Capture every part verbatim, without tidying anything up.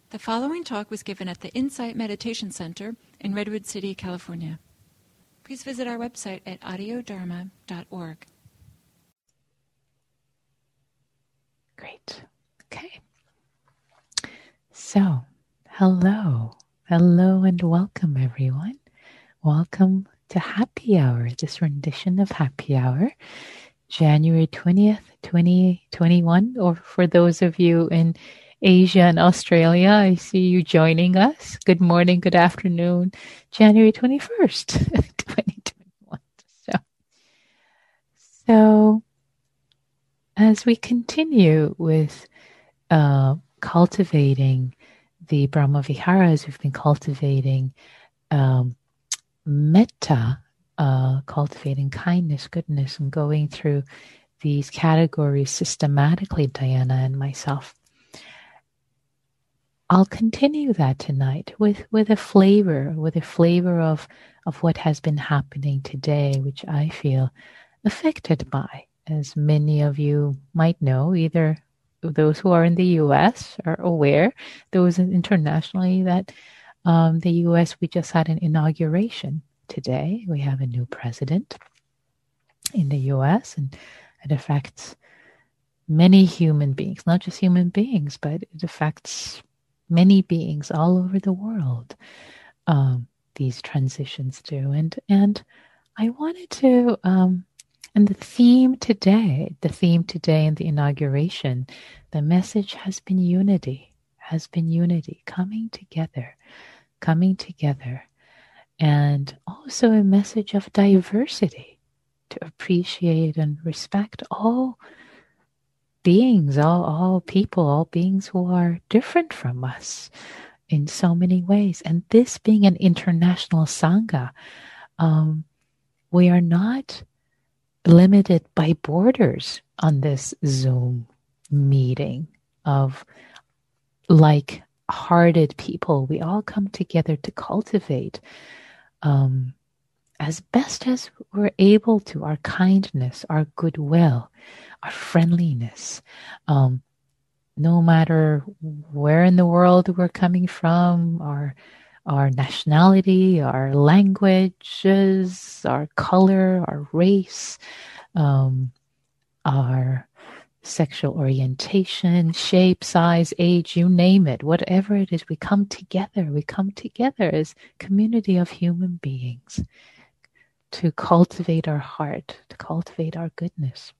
The following talk was given at the Insight Meditation Center in Redwood City, California. Please visit our website at audio dharma dot org. Great. Okay. So, hello. Hello and welcome, everyone. Welcome to Happy Hour, this rendition of Happy Hour, January twentieth, twenty twenty-one, or for those of you in Asia and Australia, I see you joining us. Good morning, good afternoon, January twenty-first, twenty twenty-one. So, so as we continue with uh, cultivating the Brahma Viharas, we've been cultivating um, metta, uh, cultivating kindness, goodness, and going through these categories systematically, Diana and myself. I'll continue that tonight with, with a flavor, with a flavor of, of what has been happening today, which I feel affected by. As many of you might know, either those who are in the U S are aware, those internationally, that um, the U S, we just had an inauguration today. We have a new president in the U S, and it affects many human beings, not just human beings, but it affects many beings all over the world. Um, these transitions do. And, and I wanted to, um, and the theme today, the theme today in the inauguration, the message has been unity, has been unity, coming together, coming together. And also a message of diversity, to appreciate and respect all beings, all, all people, all beings who are different from us in so many ways. And this being an international Sangha, um, we are not limited by borders on this Zoom meeting of like-hearted people. We all come together to cultivate um, as best as we're able to our kindness, our goodwill, our friendliness. Um, no matter where in the world we're coming from, our our nationality, our languages, our color, our race, um, our sexual orientation, shape, size, age, you name it, whatever it is, we come together. We come together as a community of human beings to cultivate our heart, to cultivate our goodness.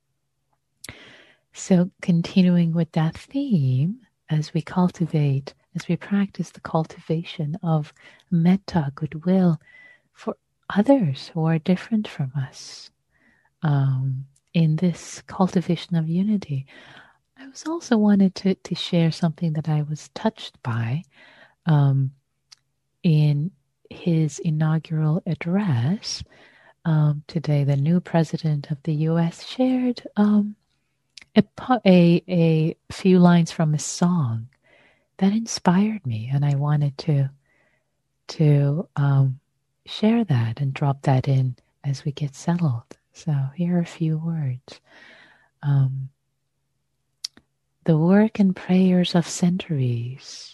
So continuing with that theme, as we cultivate, as we practice the cultivation of metta, goodwill, for others who are different from us, um, in this cultivation of unity, I was also wanted to, to share something that I was touched by um, in his inaugural address. Um, today, the new president of the U S shared um, a, a, a few lines from a song that inspired me, and I wanted to to um, share that and drop that in as we get settled. So here are a few words. Um, the work and prayers of centuries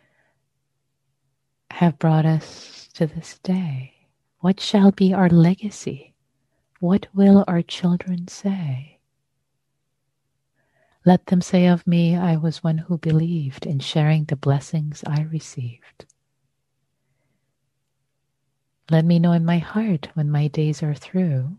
have brought us to this day. What shall be our legacy? What will our children say? Let them say of me, I was one who believed in sharing the blessings I received. Let me know in my heart when my days are through.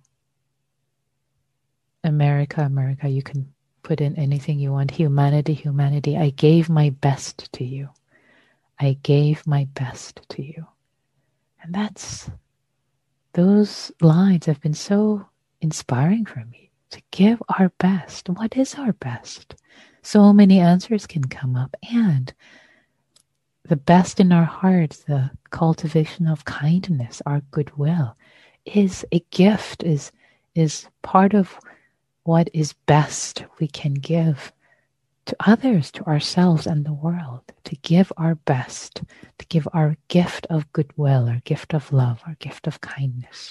America, America, you can put in anything you want. Humanity, humanity, I gave my best to you. I gave my best to you. And that's, those lines have been so inspiring for me, to give our best. What is our best? So many answers can come up, and the best in our hearts, the cultivation of kindness, our goodwill, is a gift, is, is part of what is best we can give to others, to ourselves and the world, to give our best, to give our gift of goodwill, our gift of love, our gift of kindness.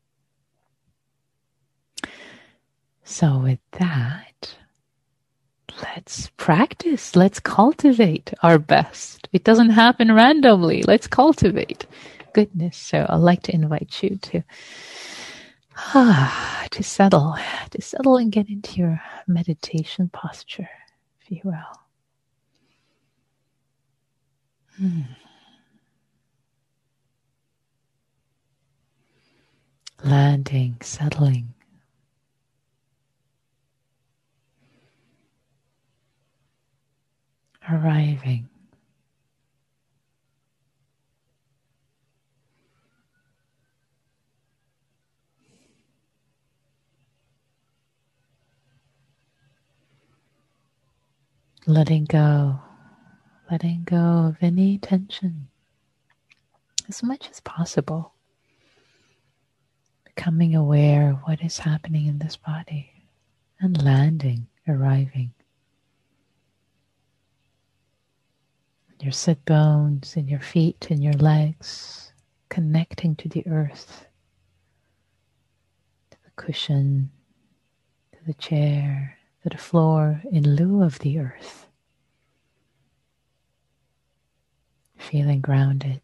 So with that, let's practice. Let's cultivate our best. It doesn't happen randomly. Let's cultivate goodness. So I'd like to invite you to ah, to settle, to settle and get into your meditation posture, if you will. Hmm. Landing, settling. Arriving. Letting go. Letting go of any tension as much as possible. Becoming aware of what is happening in this body. And landing, arriving. Your sit bones, in your feet, in your legs, connecting to the earth, to the cushion, to the chair, to the floor in lieu of the earth. Feeling grounded.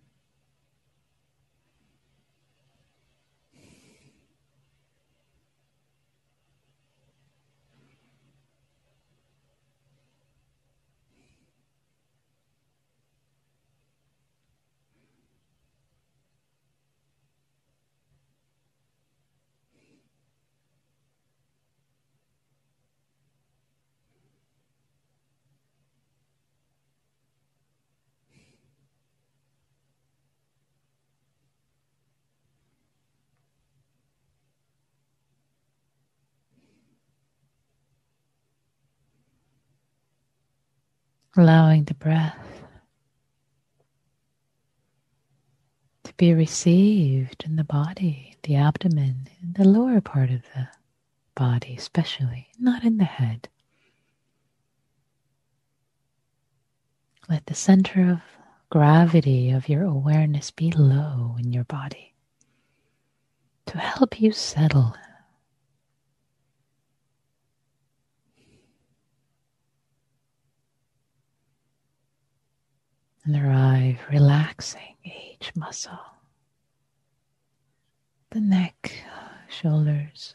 Allowing the breath to be received in the body, the abdomen, in the lower part of the body especially, not in the head. Let the center of gravity of your awareness be low in your body to help you settle. And arrive relaxing each muscle. The neck, shoulders.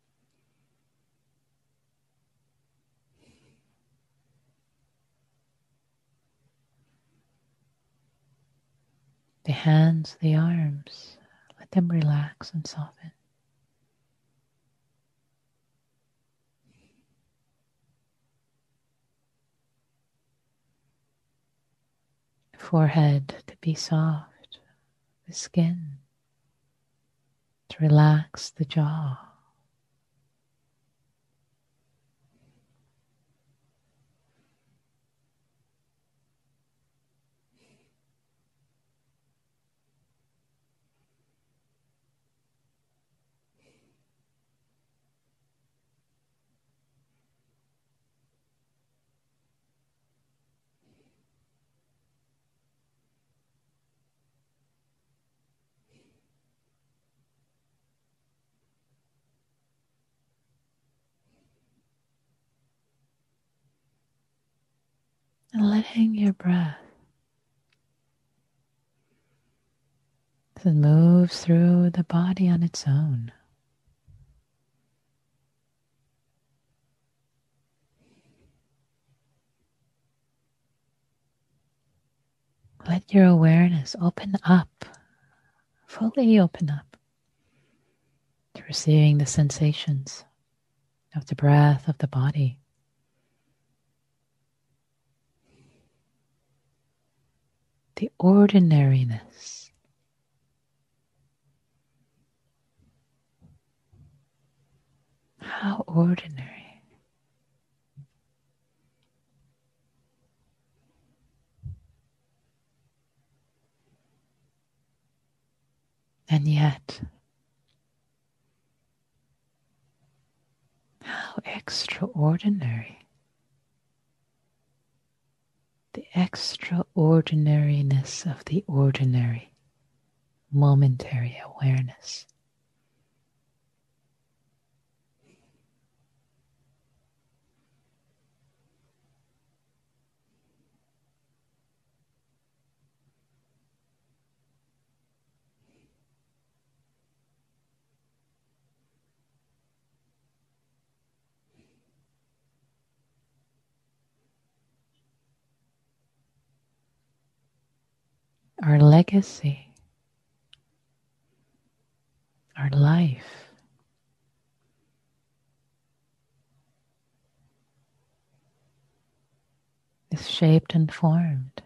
The hands, the arms, let them relax and soften. Forehead to be soft, the skin to relax the jaw. And letting your breath as it moves through the body on its own. Let your awareness open up, fully open up to receiving the sensations of the breath of the body. The ordinariness. How ordinary. And yet, how extraordinary. The extraordinariness of the ordinary, momentary awareness. our legacy, our life is shaped and formed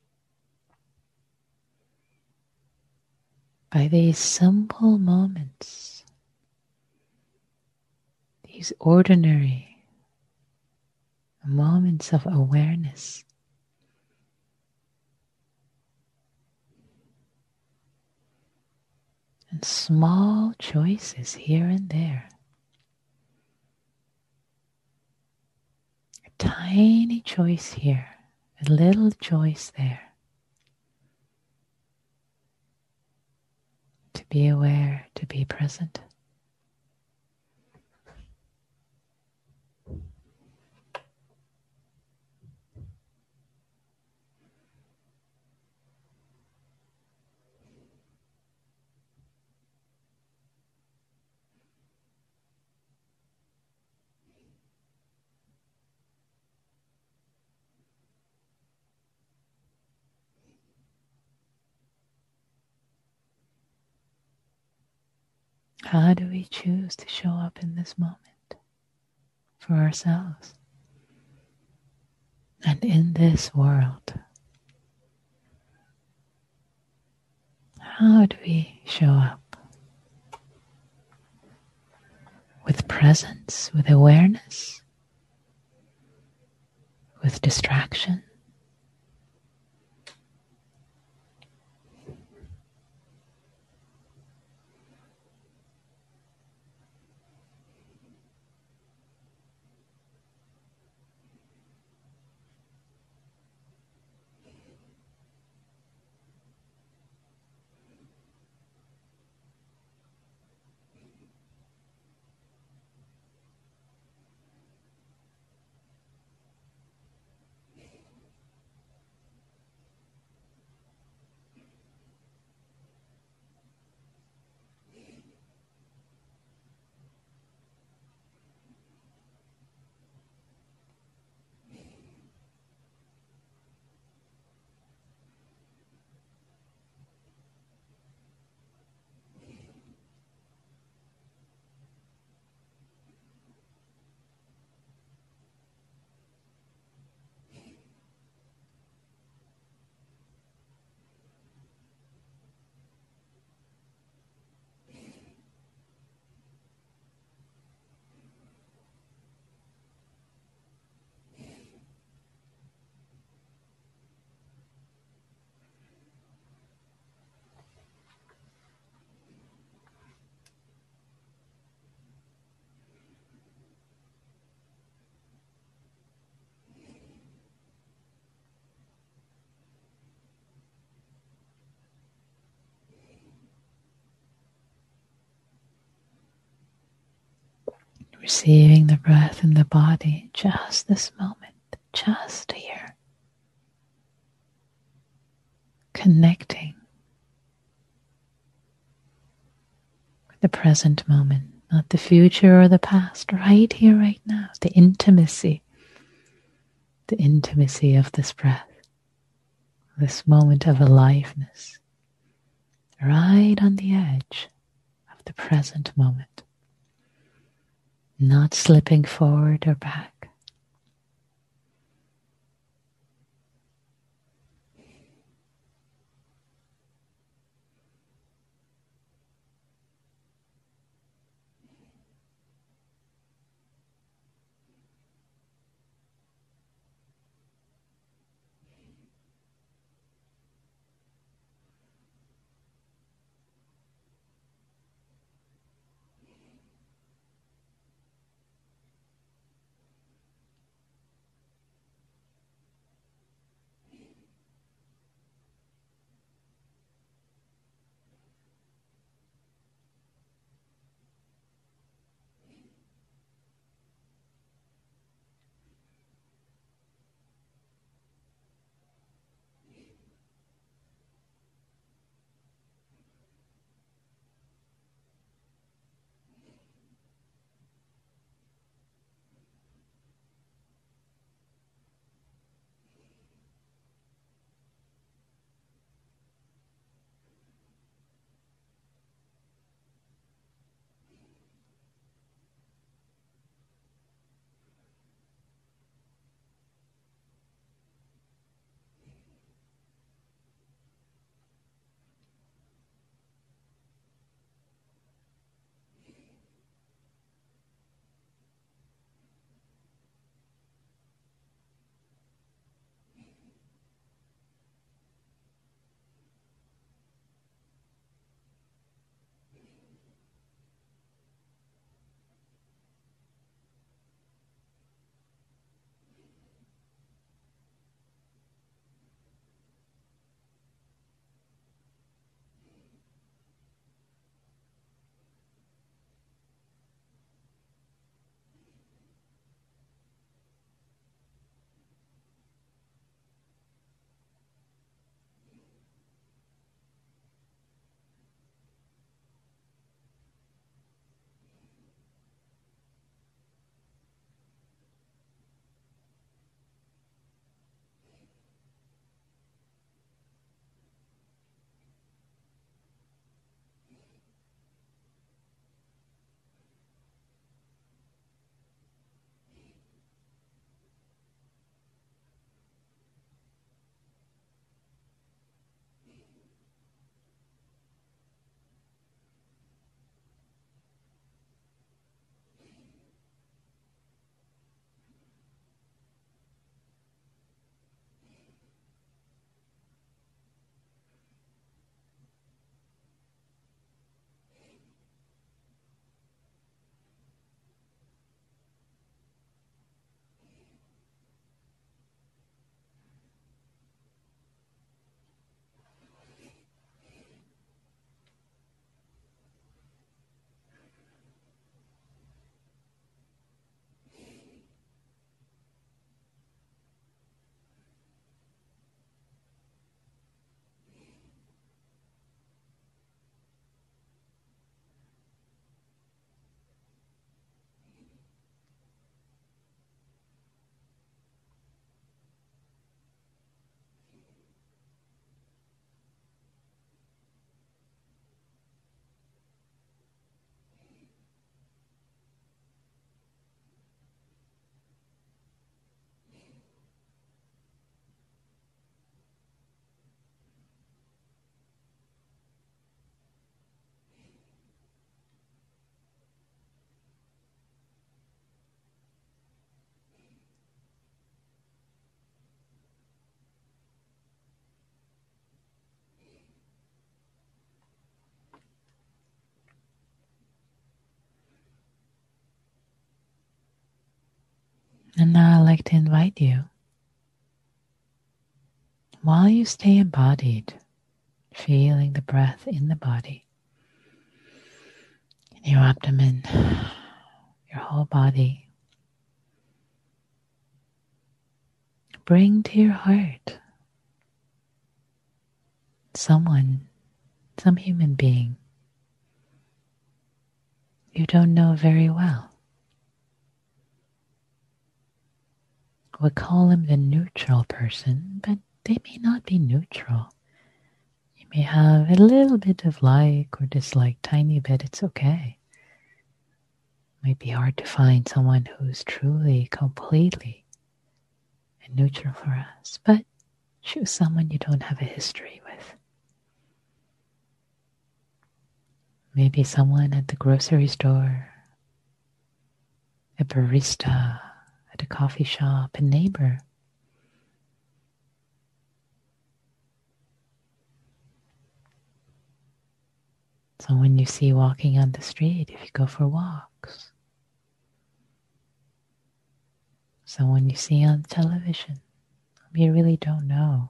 by these simple moments, these ordinary moments of awareness. And small choices here and there. A tiny choice here, a little choice there. To be aware, to be present. How do we choose to show up in this moment for ourselves and in this world? How do we show up? With presence, with awareness, with distraction? Receiving the breath in the body, just this moment, just here. Connecting with the present moment, not the future or the past, right here, right now. The intimacy, the intimacy of this breath, this moment of aliveness, right on the edge of the present moment. Not slipping forward or back. And now I'd like to invite you, while you stay embodied, feeling the breath in the body, in your abdomen, your whole body, bring to your heart someone, some human being you don't know very well. We'll call him the neutral person, but they may not be neutral. You may have a little bit of like or dislike, tiny bit, it's okay. It might be hard to find someone who's truly, completely neutral for us, but choose someone you don't have a history with. Maybe someone at the grocery store, a barista at a coffee shop, a neighbor. Someone you see walking on the street if you go for walks. Someone you see on television whom you really don't know.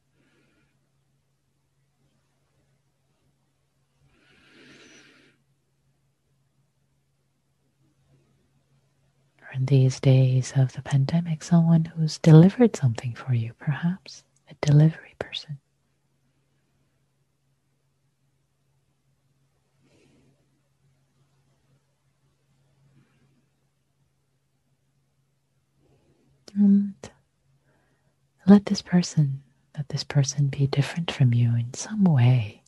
Or in these days of the pandemic, someone who's delivered something for you, perhaps a delivery person. And let this person, let this person be different from you in some way.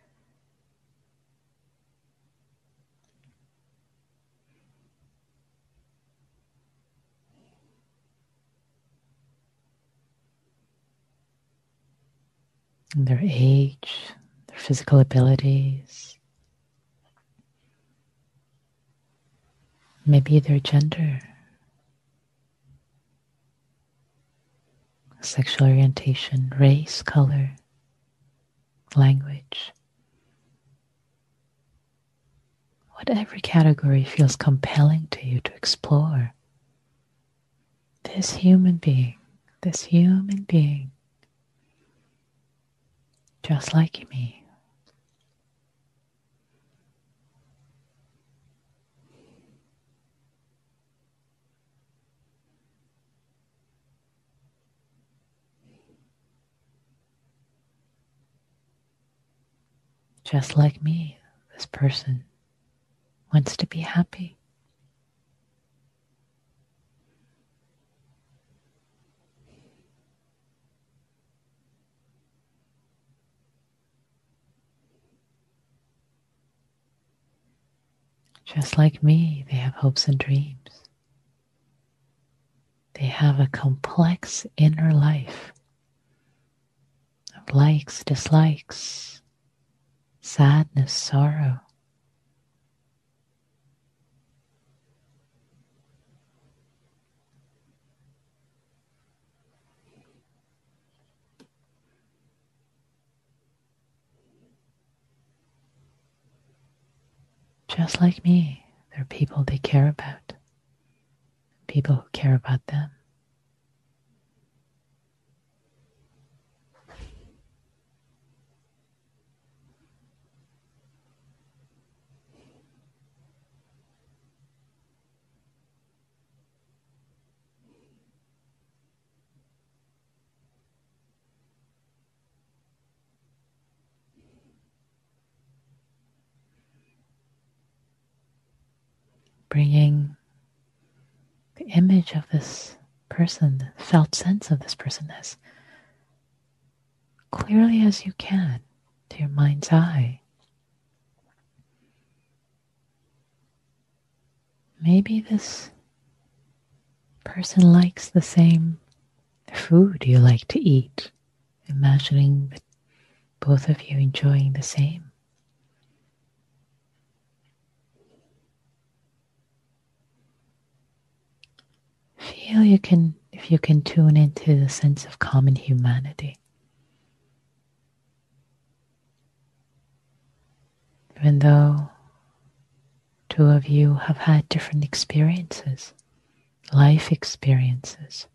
Their age, their physical abilities, maybe their gender, sexual orientation, race, color, language. Whatever category feels compelling to you to explore. This human being, this human being, just like me. Just like me, this person wants to be happy. Just like me, they have hopes and dreams. They have a complex inner life of likes, dislikes, sadness, sorrow. Just like me, there are people they care about, people who care about them. Bringing the image of this person, the felt sense of this person as clearly as you can to your mind's eye. Maybe this person likes the same food you like to eat, imagining that both of you enjoying the same. Feel you can, if you can tune into the sense of common humanity. Even though two of you have had different experiences life experiences.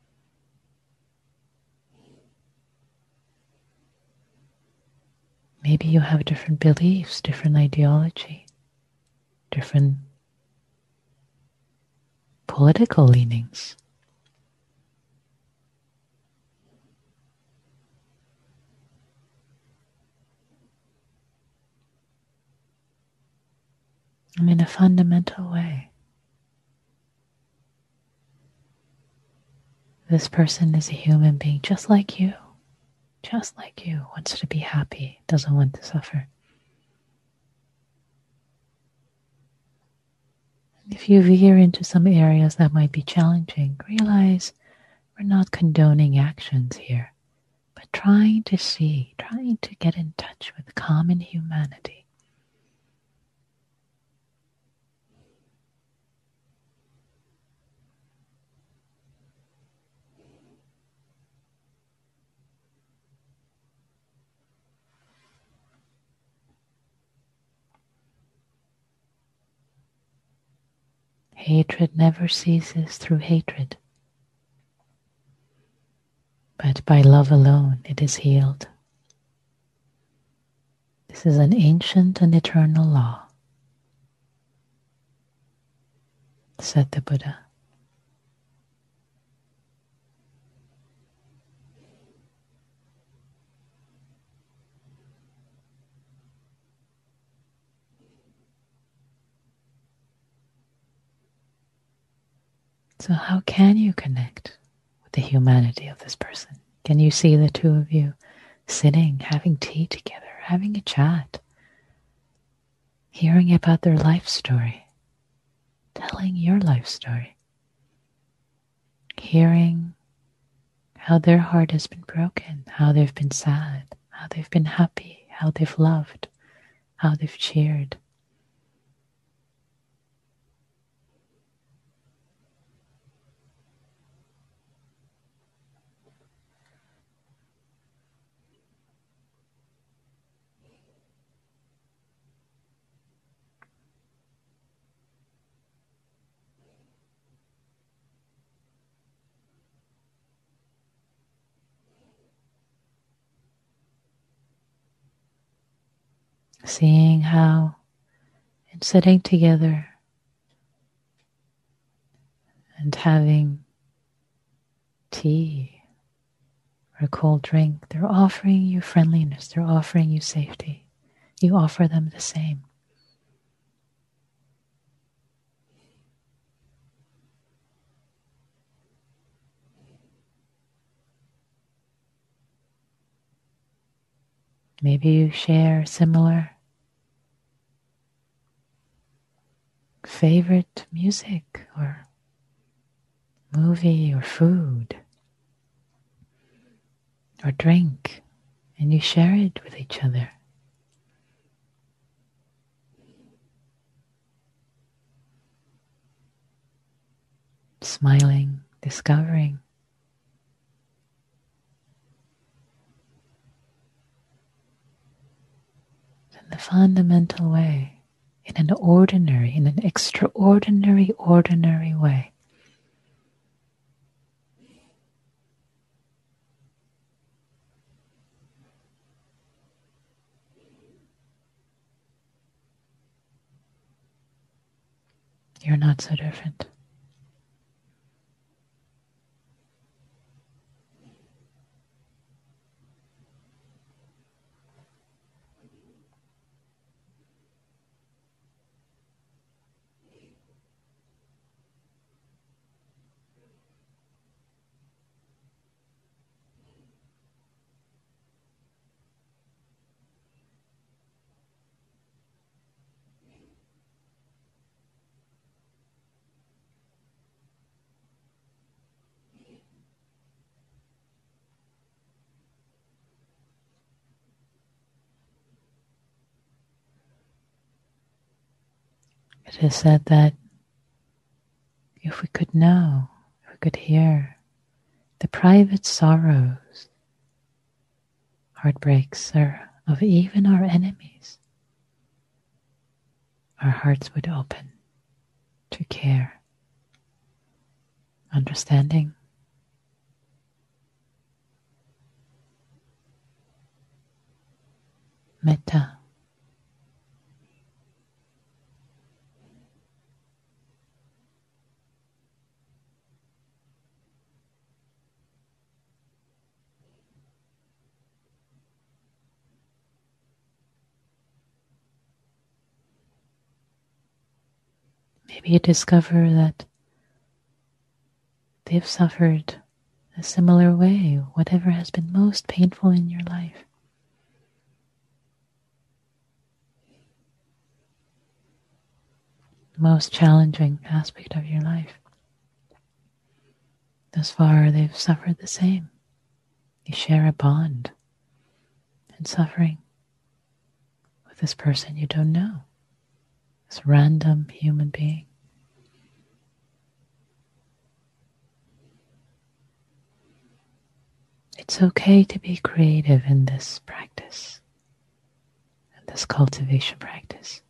Maybe you have different beliefs, different ideology, different political leanings. And in a fundamental way, this person is a human being just like you, just like you, wants to be happy, doesn't want to suffer. If you veer into some areas that might be challenging, realize we're not condoning actions here, but trying to see, trying to get in touch with common humanity. Hatred never ceases through hatred, but by love alone it is healed. This is an ancient and eternal law, said the Buddha. So how can you connect with the humanity of this person? Can you see the two of you sitting, having tea together, having a chat, hearing about their life story, telling your life story, hearing how their heart has been broken, how they've been sad, how they've been happy, how they've loved, how they've cheered. Seeing how in sitting together and having tea or a cold drink, they're offering you friendliness, they're offering you safety. You offer them the same. Maybe you share similar favorite music or movie or food or drink, and you share it with each other. Smiling, discovering in the fundamental way, in an ordinary, in an extraordinary, ordinary way. You're not so different. It is said that if we could know, if we could hear the private sorrows, heartbreaks are of even our enemies, our hearts would open to care. understanding, metta. Maybe you discover that they've suffered a similar way, whatever has been most painful in your life. The most challenging aspect of your life. Thus far, they've suffered the same. You share a bond in suffering with this person you don't know, this random human being. It's okay to be creative in this practice, in this cultivation practice.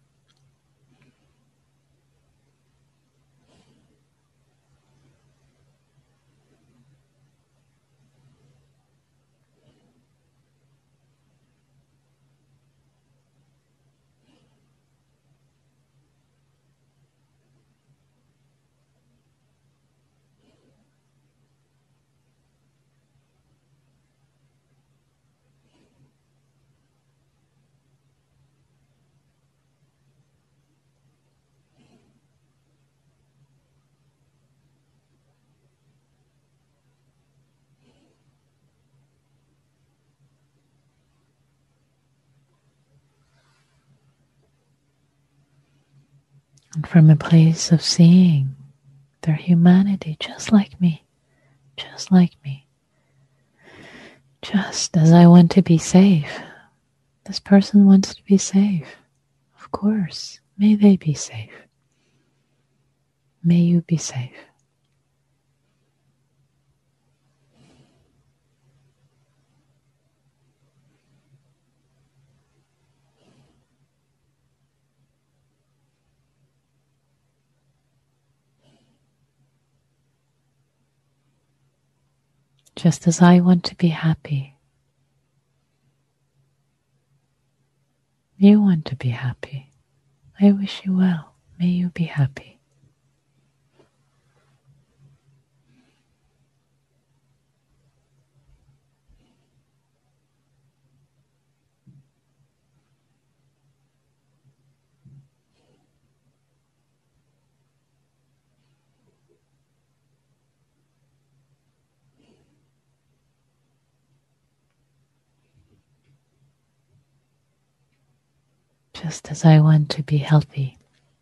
And from a place of seeing their humanity, just like me, just like me, just as I want to be safe, this person wants to be safe. Of course, may they be safe. May you be safe. Just as I want to be happy, you want to be happy. I wish you well. May you be happy. Just as I want to be healthy.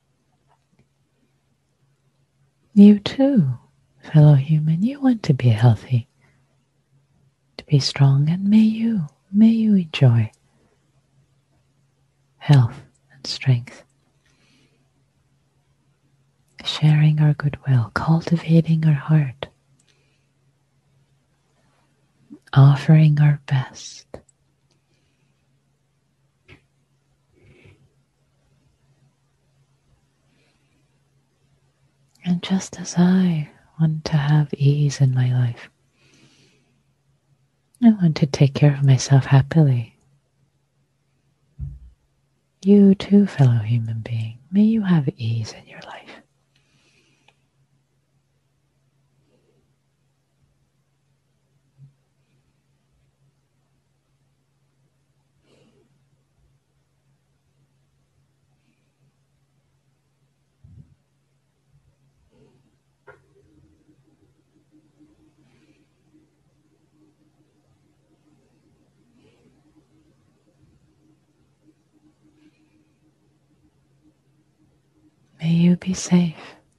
You too, fellow human, you want to be healthy, to be strong, and may you, may you enjoy health and strength. Sharing our goodwill, cultivating our heart, offering our best. And just as I want to have ease in my life, I want to take care of myself happily. You too, fellow human being, may you have ease in your life. May you be safe.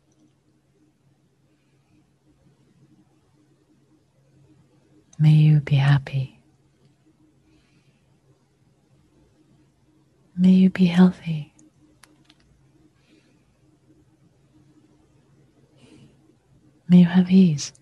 May you be happy. May you be healthy. May you have ease.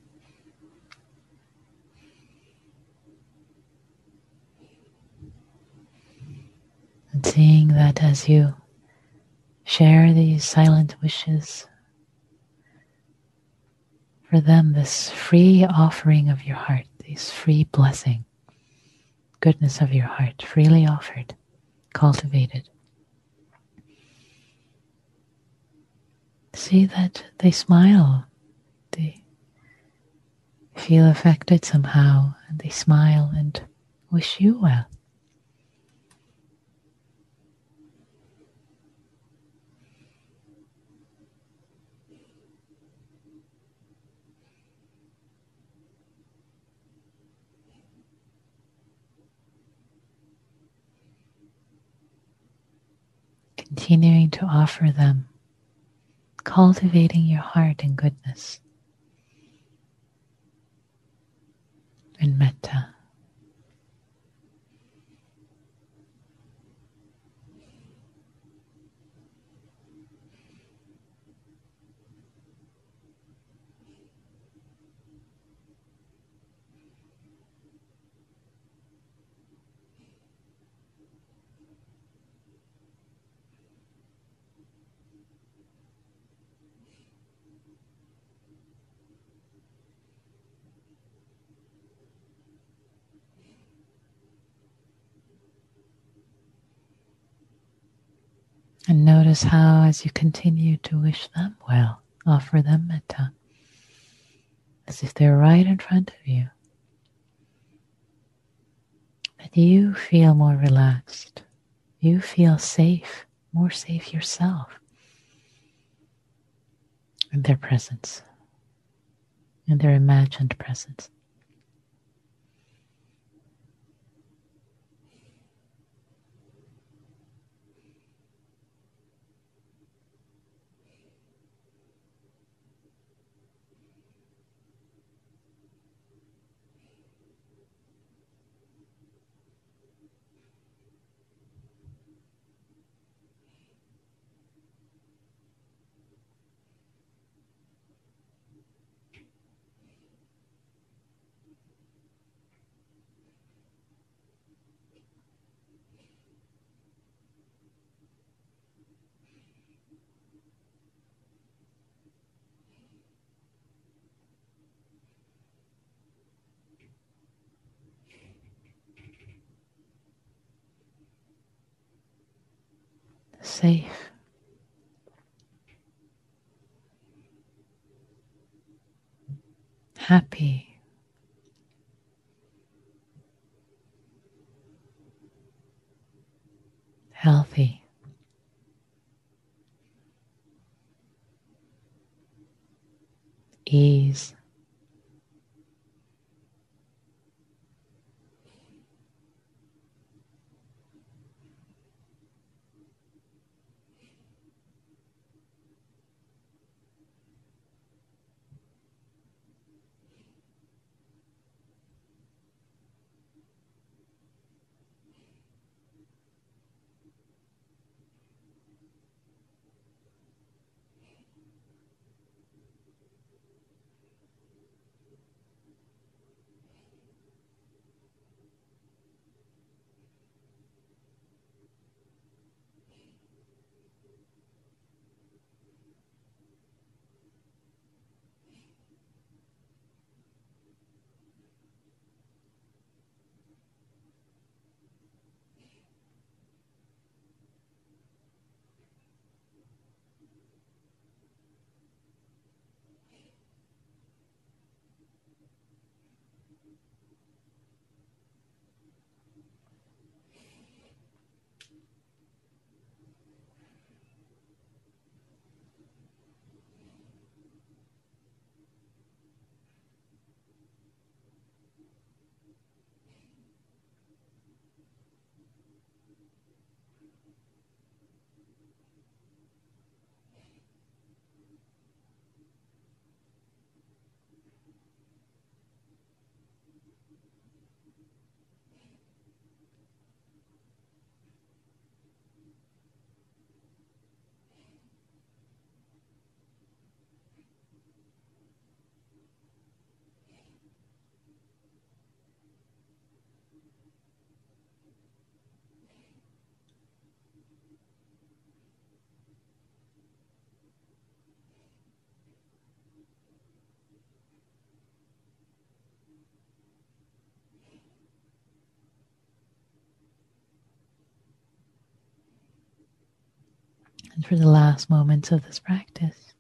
And seeing that as you share these silent wishes for them this free offering of your heart, this free blessing, goodness of your heart, freely offered, cultivated. See that they smile, they feel affected somehow, and they smile and wish you well. Continuing to offer them, cultivating your heart in goodness and metta. And notice how, as you continue to wish them well, offer them metta, as if they're right in front of you, that you feel more relaxed. You feel safe, more safe yourself in their presence, in their imagined presence. Safe. Happy. Healthy. Ease. And for the last moments of this practice,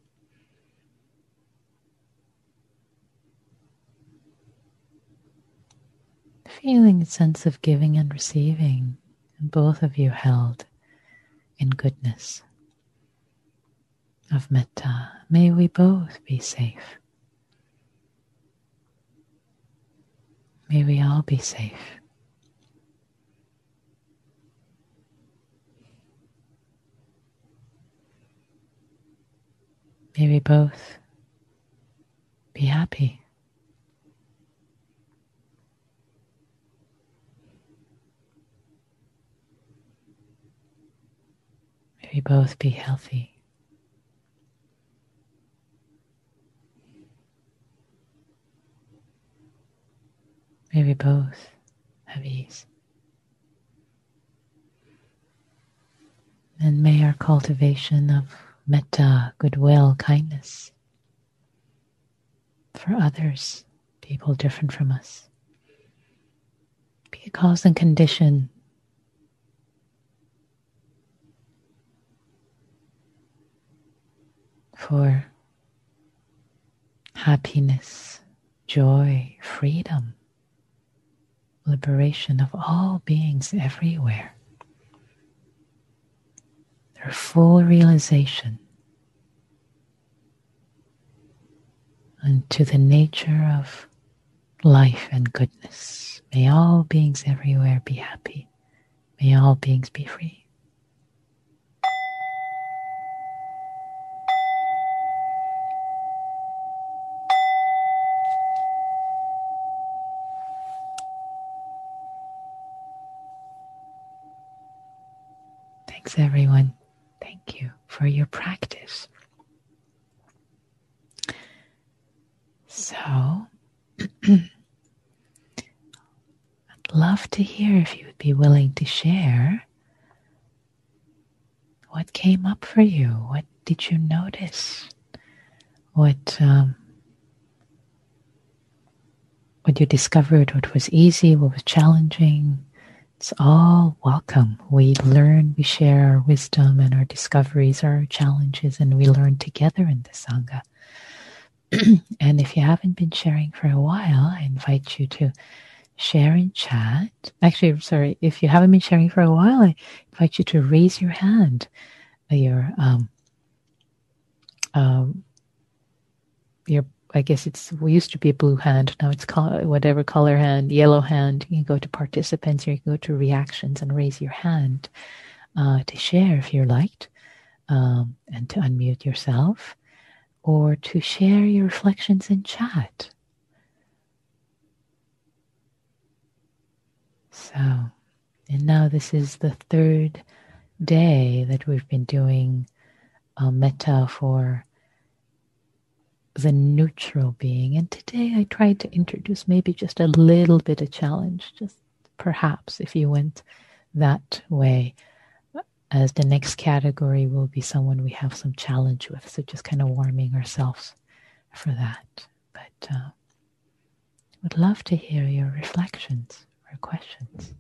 feeling a sense of giving and receiving, and both of you held in goodness of metta. May we both be safe. May we all be safe. May we both be happy. May we both be healthy. May we both have ease. And may our cultivation of metta, goodwill, kindness for others, people different from us, be a cause and condition for happiness, joy, freedom, liberation of all beings everywhere. Their full realization into the nature of life and goodness. May all beings everywhere be happy. May all beings be free. Thanks, everyone. Thank you for your practice. So, I'd love to hear if you would be willing to share what came up for you. What did you notice? What um, what you discovered? What was easy? What was challenging? It's all welcome. We learn, we share our wisdom and our discoveries, our challenges, and we learn together in the Sangha. And if you haven't been sharing for a while, I invite you to share in chat. Actually, sorry, if you haven't been sharing for a while, I invite you to raise your hand. Your, um, um, your, I guess it's, we used to be a blue hand. Now it's called whatever color hand, yellow hand. You can go to participants or you can go to reactions and raise your hand uh, to share if you're liked, um, and to unmute yourself, or to share your reflections in chat. So, and now this is the third day that we've been doing uh, metta for the neutral being. And today I tried to introduce maybe just a little bit of challenge, just perhaps if you went that way, as the next category will be someone we have some challenge with. So just kind of warming ourselves for that. But uh, would love to hear your reflections or questions.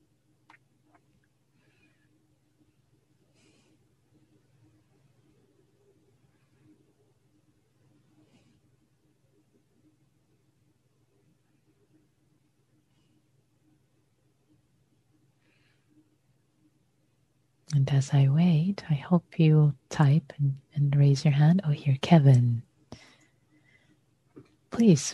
And as I wait, I hope you'll type and, and raise your hand. Oh, here, Kevin. Please.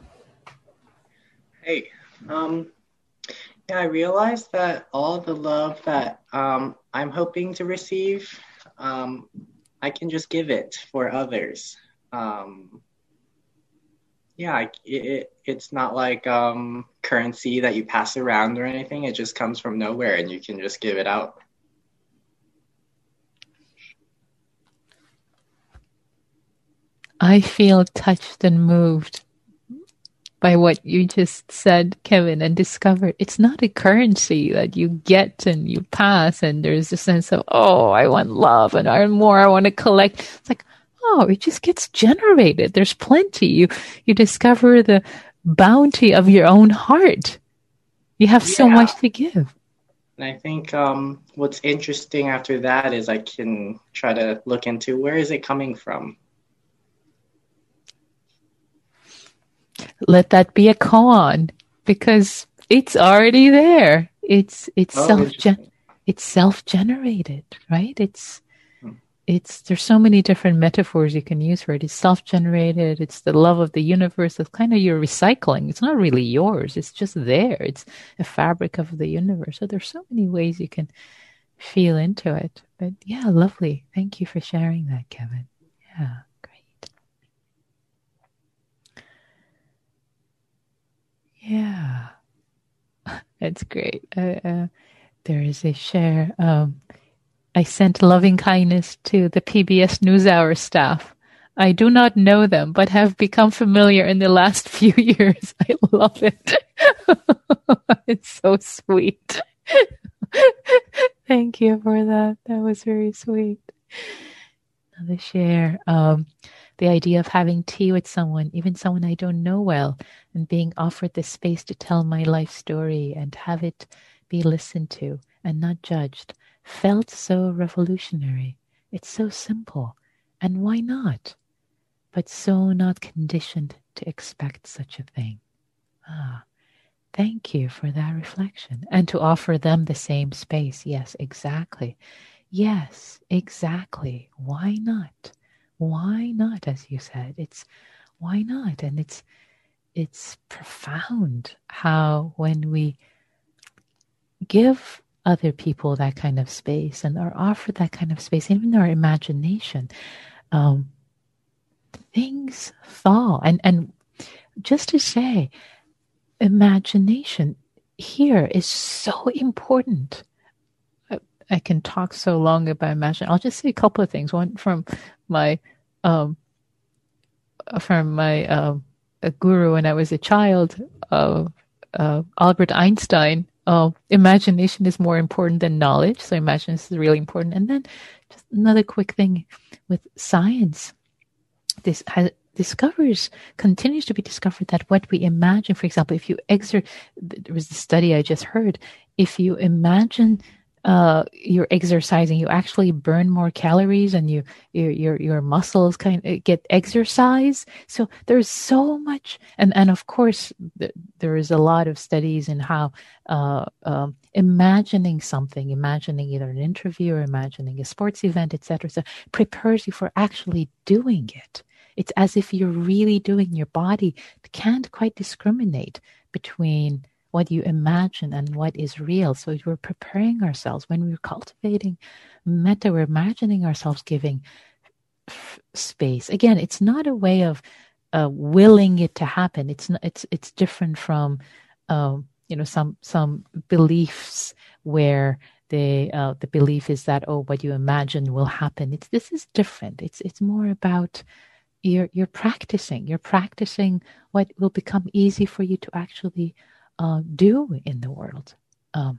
Hey, um, yeah, I realized that all the love that um, I'm hoping to receive, um, I can just give it for others. Um, yeah, I, it, it's not like um, currency that you pass around or anything. It just comes from nowhere and you can just give it out. I feel touched and moved by what you just said, Kevin, and discovered it's not a currency that you get and you pass and there's a sense of, oh, I want love and I want more, I want to collect. It's like, oh, it just gets generated. There's plenty. You you discover the bounty of your own heart. You have yeah. so much to give. And I think um, what's interesting after that is I can try to look into where is it coming from. Let that be a koan, because it's already there. It's it's Oh, self interesting. it's self generated, right? It's Hmm. it's there's so many different metaphors you can use for it. It's self generated. It's the love of the universe. It's kind of your recycling. It's not really yours. It's just there. It's a fabric of the universe. So there's so many ways you can feel into it. But yeah, lovely. Thank you for sharing that, Kevin. Yeah, great. Yeah, that's great. Uh, uh, there is a share. Um, I sent loving kindness to the P B S NewsHour staff. I do not know them, but have become familiar in the last few years. I love it. It's so sweet. Thank you for that. That was very sweet. Another share. Um, the idea of having tea with someone, even someone I don't know well, and being offered the space to tell my life story and have it be listened to and not judged, felt so revolutionary. It's so simple. And why not? But so not conditioned to expect such a thing. Ah, thank you for that reflection. And to offer them the same space. Yes, exactly. Yes, exactly. Why not? Why not, as you said? It's why not? And it's it's profound how when we give other people that kind of space and are offered that kind of space, even our imagination, um, things fall. And and just to say, imagination here is so important. I, I can talk so long about imagination. I'll just say a couple of things. One from my um, from my um, a guru when I was a child, uh, uh, Albert Einstein. Uh, imagination is more important than knowledge, so imagination is really important. And then, just another quick thing with science. This has, discovers continues to be discovered that what we imagine, for example, if you exert, there was a study I just heard, if you imagine uh, you're exercising, you actually burn more calories, and you your your, your muscles kind of get exercise. So there's so much, and and of course th- there is a lot of studies in how uh, um, imagining something, imagining either an interview or imagining a sports event, et cetera, so prepares you for actually doing it. It's as if you're really doing. Your body can't quite discriminate between what you imagine and what is real. So we're preparing ourselves when we're cultivating metta. We're imagining ourselves giving f- space. Again, it's not a way of uh, willing it to happen. It's not, it's it's different from um, you know some some beliefs where the uh, the belief is that, oh, what you imagine will happen. It's this is different. It's it's more about you're you're practicing. You're practicing what will become easy for you to actually uh, do in the world. Um,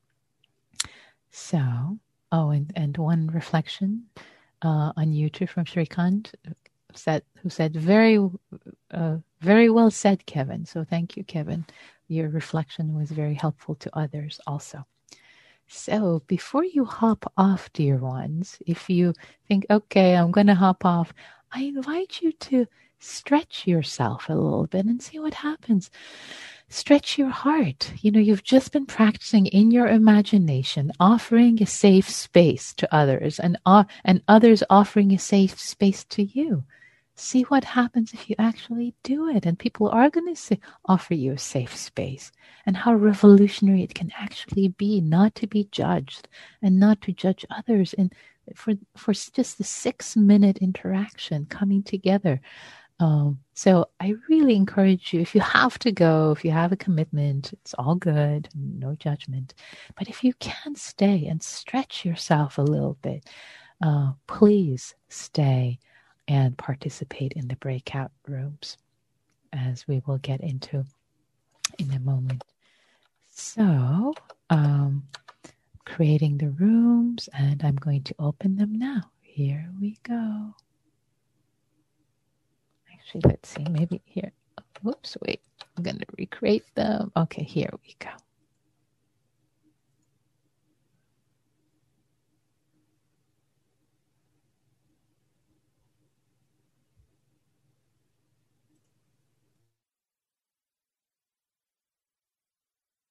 so, oh, and, and one reflection uh, on YouTube from Shrikant said, who said, very, uh, very well said, Kevin. So thank you, Kevin. Your reflection was very helpful to others also. So before you hop off, dear ones, if you think, okay, I'm going to hop off, I invite you to stretch yourself a little bit and see what happens. Stretch your heart. You know, you've just been practicing in your imagination, offering a safe space to others, and, uh, and others offering a safe space to you. See what happens if you actually do it. And people are going to offer you a safe space, and how revolutionary it can actually be not to be judged and not to judge others. And for, for just the six minute interaction coming together. Um, so I really encourage you, if you have to go, if you have a commitment, it's all good, no judgment. But if you can stay and stretch yourself a little bit, uh, please stay and participate in the breakout rooms, as we will get into in a moment. So, um, creating the rooms, and I'm going to open them now. Here we go. Actually, let's see, maybe here. Whoops, wait. I'm going to recreate them. Okay, here we go.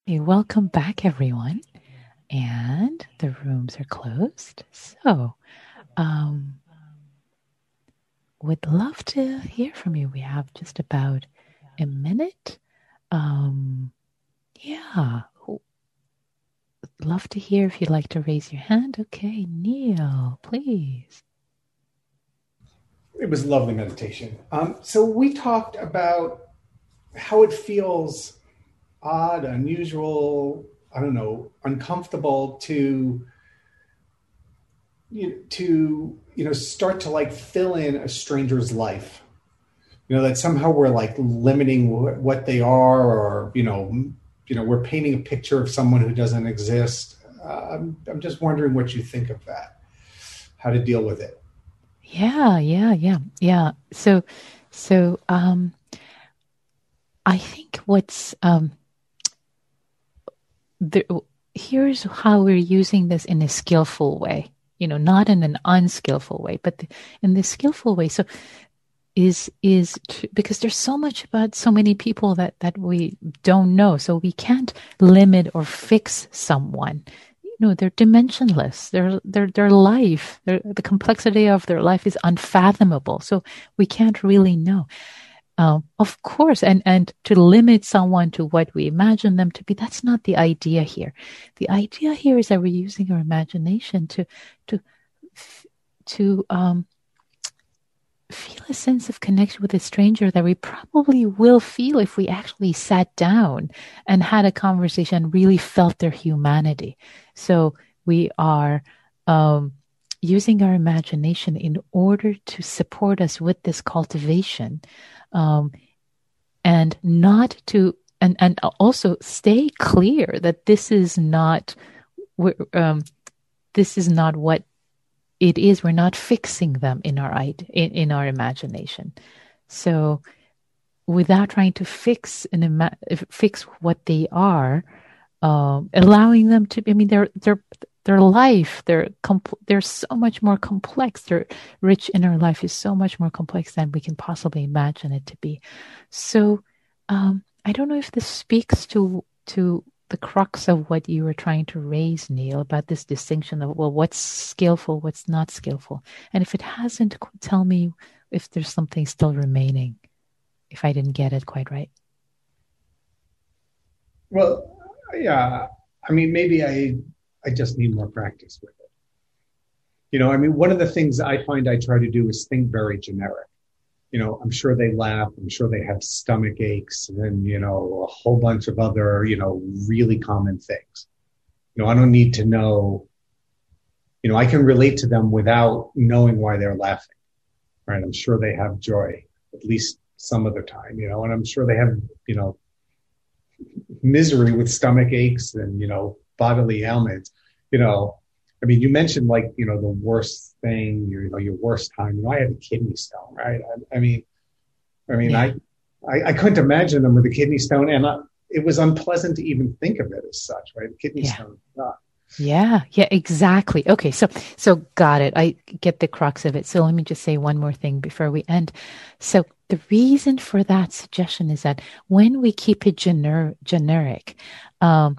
Hey, welcome back, everyone. And the rooms are closed. So, um, would love to hear from you. We have just about a minute. Um, yeah, love to hear if you'd like to raise your hand. Okay, Neil, please. It was lovely meditation. Um, so we talked about how it feels odd, unusual, I don't know, uncomfortable to you to you know start to like fill in a stranger's life. You know, that somehow we're like limiting what, what they are, or you know, you know, we're painting a picture of someone who doesn't exist. Uh, I'm, I'm just wondering what you think of that, how to deal with it. Yeah, yeah, yeah, yeah. So, so um, I think what's um, the, here's how we're using this in a skillful way. You know, not in an unskillful way, but the, in the skillful way. So, is is to, because there's so much about so many people that that we don't know, so we can't limit or fix someone. You know, they're dimensionless. Their their their life, their, the complexity of their life is unfathomable. So we can't really know. Um, of course, and and to limit someone to what we imagine them to be, that's not the idea here. The idea here is that we're using our imagination to to to um, feel a sense of connection with a stranger that we probably will feel if we actually sat down and had a conversation and really felt their humanity. So we are um, using our imagination in order to support us with this cultivation, um, and not to, and, and also stay clear that this is not, um, this is not what it is. We're not fixing them in our in, in our imagination. So, without trying to fix and ima- fix what they are, um, allowing them to. I mean, their their their life, their compl- they're so much more complex. Their rich inner life is so much more complex than we can possibly imagine it to be. So, um, I don't know if this speaks to to. the crux of what you were trying to raise, Neil, about this distinction of, well, what's skillful, what's not skillful. And if it hasn't, tell me if there's something still remaining, if I didn't get it quite right. Well, yeah, I mean, maybe I, I just need more practice with it. You know, I mean, one of the things I find I try to do is think very generic. You know, I'm sure they laugh. I'm sure they have stomach aches and, you know, a whole bunch of other, you know, really common things. You know, I don't need to know, you know, I can relate to them without knowing why they're laughing, right? I'm sure they have joy, at least some of the time, you know, and I'm sure they have, you know, misery with stomach aches and, you know, bodily ailments, you know. I mean, you mentioned like, you know, the worst thing, you know, your worst time. You know, I had a kidney stone, right? I, I mean, I mean, yeah. I, I, I couldn't imagine them with a kidney stone, and I, it was unpleasant to even think of it as such, right? A kidney yeah. stone. Yeah. yeah, yeah, exactly. Okay, so so got it. I get the crux of it. So let me just say one more thing before we end. So the reason for that suggestion is that when we keep it gener- generic, um,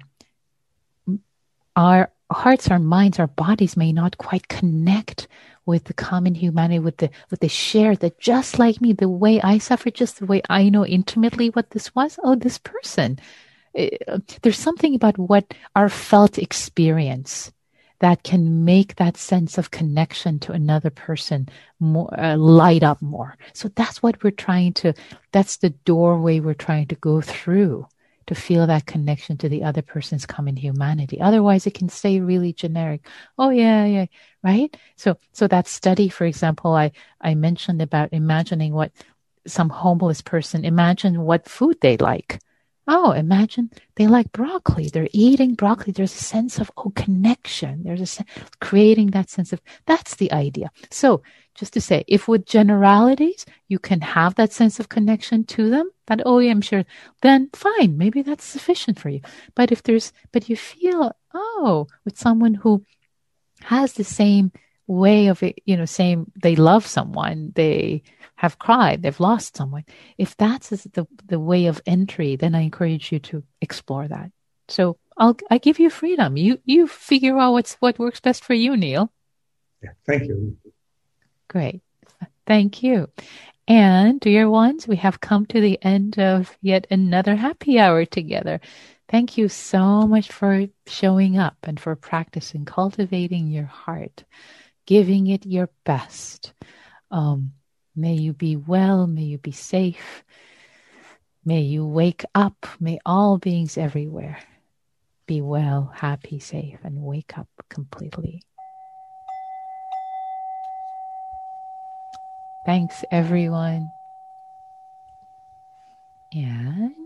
our hearts, our minds, our bodies may not quite connect with the common humanity, with the with the share that just like me, the way I suffered, just the way I know intimately what this was. Oh, this person. Uh, there's something about what our felt experience that can make that sense of connection to another person more uh, light up more. So that's what we're trying to. That's the doorway we're trying to go through, to feel that connection to the other person's common humanity. Otherwise, it can stay really generic. Oh, yeah, yeah, right? So so that study, for example, I, I mentioned about imagining what some homeless person, imagine what food they like. Oh, imagine they like broccoli. They're eating broccoli. There's a sense of, oh, connection. There's a sense, creating that sense of, that's the idea. So just to say, if with generalities, you can have that sense of connection to them, that, oh, yeah, I'm sure, then fine. Maybe that's sufficient for you. But if there's, but you feel, oh, with someone who has the same way of it, you know, same, they love someone, they have cried, they've lost someone. If that's the, the way of entry, then I encourage you to explore that. So I'll I give you freedom. You you figure out what's what works best for you, Neil. Yeah, thank you. Great. Thank you. And dear ones, we have come to the end of yet another happy hour together. Thank you so much for showing up and for practicing cultivating your heart, giving it your best. Um, may you be well. May you be safe. May you wake up. May all beings everywhere be well, happy, safe, and wake up completely. Thanks, everyone. And